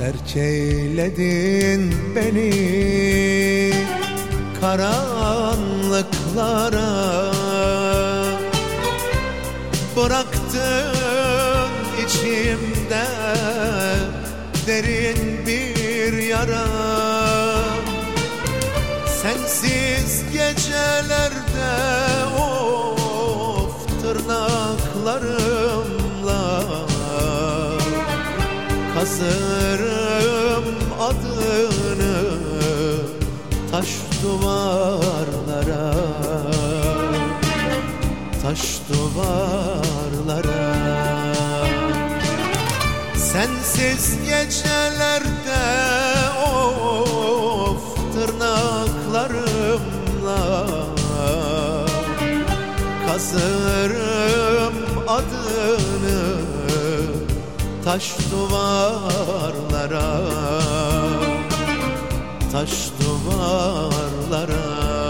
Terk eyledin beni karanlıklara, bıraktın içimde derin bir yara. Sensiz gecelerde of tırnaklarımla kazırım adını taş duvarlara, taş duvarlara. Sensiz gecelerde of tırnaklarımla kazırım adını taş duvarlara, taş duvarlara.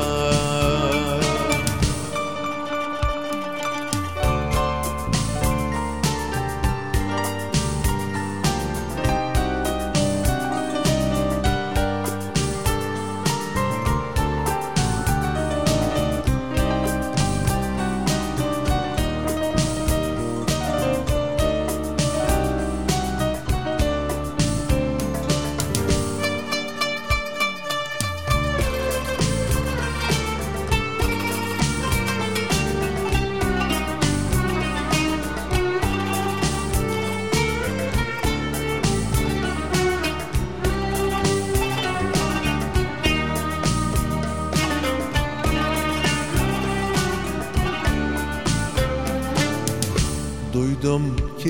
Duydum ki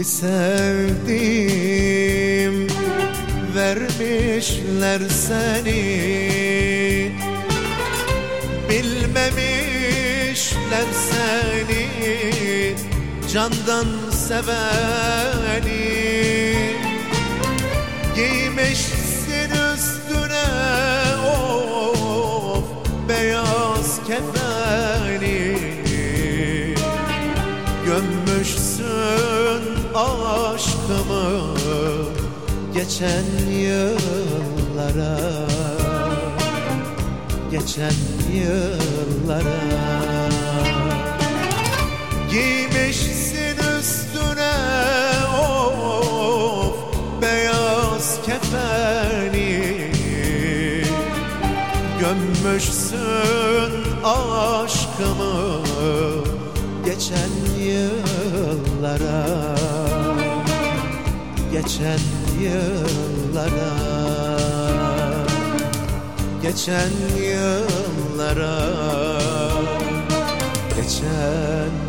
sevdim, vermişler seni, bilmemişler seni candan seveni. Giymişsin üstüne of beyaz kefeni, gömmüşsün aşkımı geçen yıllara, geçen yıllara. Giymişsin üstüne of beyaz kefeni, gömmüşsün aşkımı geçen yıllara, geçen yıllara, geçen yıllara, geçen